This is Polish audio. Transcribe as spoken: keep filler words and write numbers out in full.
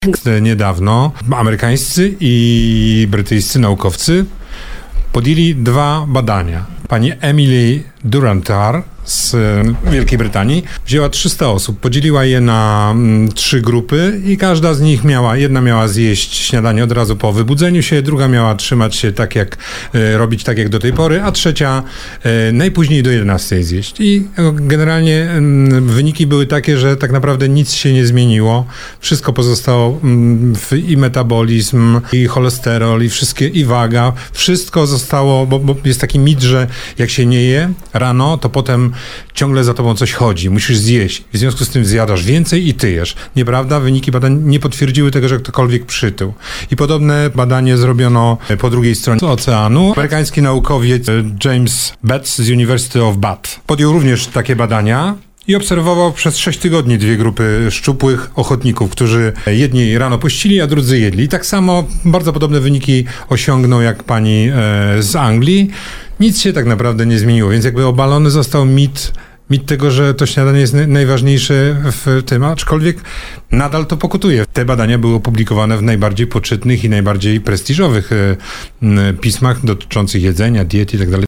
Niedawno amerykańscy i brytyjscy naukowcy podjęli dwa badania. Pani Emily Durantar z Wielkiej Brytanii wzięła trzysta osób, podzieliła je na mm, trzy grupy i każda z nich miała, jedna miała zjeść śniadanie od razu po wybudzeniu się, druga miała trzymać się tak jak, e, robić tak jak do tej pory, a trzecia e, najpóźniej do jedenastej zjeść. I e, generalnie e, wyniki były takie, że tak naprawdę nic się nie zmieniło. Wszystko pozostało m, w, i metabolizm, i cholesterol, i wszystkie, i waga. Wszystko zostało, bo, bo jest taki mit, że jak się nie je rano, to potem ciągle za tobą coś chodzi, musisz zjeść. W związku z tym zjadasz więcej i tyjesz. Nieprawda? Wyniki badań nie potwierdziły tego, że ktokolwiek przytył. I podobne badanie zrobiono po drugiej stronie oceanu. Amerykański naukowiec James Betts z University of Bath podjął również takie badania i obserwował przez sześć tygodni dwie grupy szczupłych ochotników, którzy jedni rano pościli, a drudzy jedli. I tak samo bardzo podobne wyniki osiągnął jak pani e, z Anglii. Nic się tak naprawdę nie zmieniło, więc jakby obalony został mit, mit tego, że to śniadanie jest najważniejsze w tym, aczkolwiek nadal to pokutuje. Te badania były opublikowane w najbardziej poczytnych i najbardziej prestiżowych e, pismach dotyczących jedzenia, diety i tak dalej.